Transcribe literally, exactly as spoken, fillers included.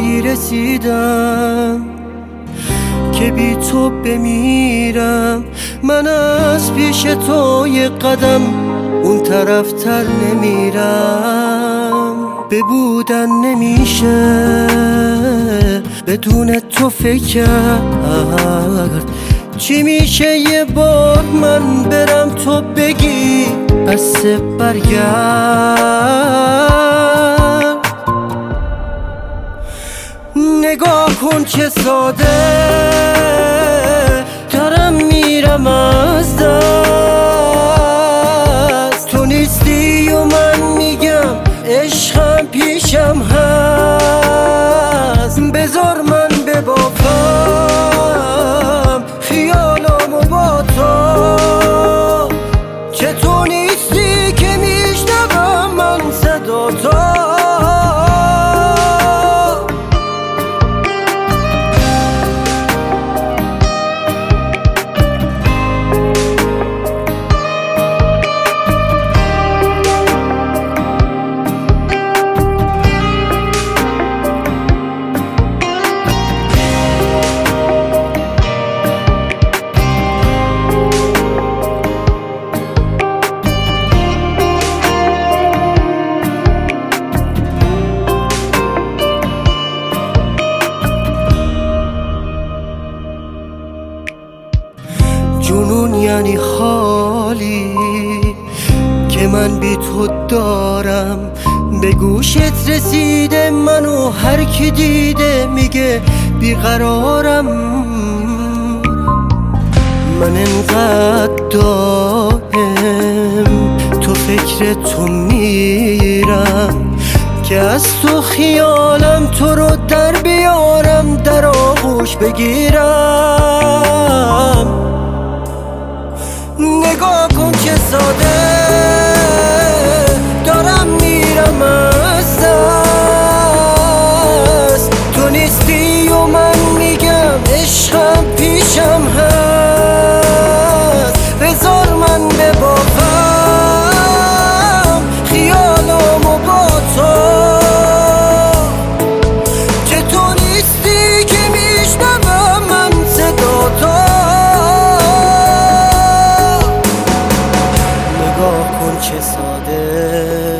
جایی رسیدم که بی تو بمیرم. من از پیش تو یه قدم اون طرف تر نمیرم. ببودن نمیشه بدون تو فکر کرد. چی میشه یه بار من برم تو بگی بسه برگرد. نگاه کن چه ساده دارم میرم از دست. تو نیستی و من میگم عشقم پیشم هست. بذار من ببافم خیالامو با تو، که تو نیستی که میشنوم من صدا تو. جنون یعنی حالی که من بی تو دارم. به گوشت رسیده منو هر کی دیده میگه بیقرارم. من انقدر دائم تو فکر تو میرم که از تو خیالم تو رو در بیارم، در آغوش بگیرم. نگاه کن چه ساده دارم میرم از دست. تو نیستی و من میگم عشقم پیشم هست. بذار من ببافم خیالامو با تو، که تو نیستی که میشنوم من صدا تو. چه ساده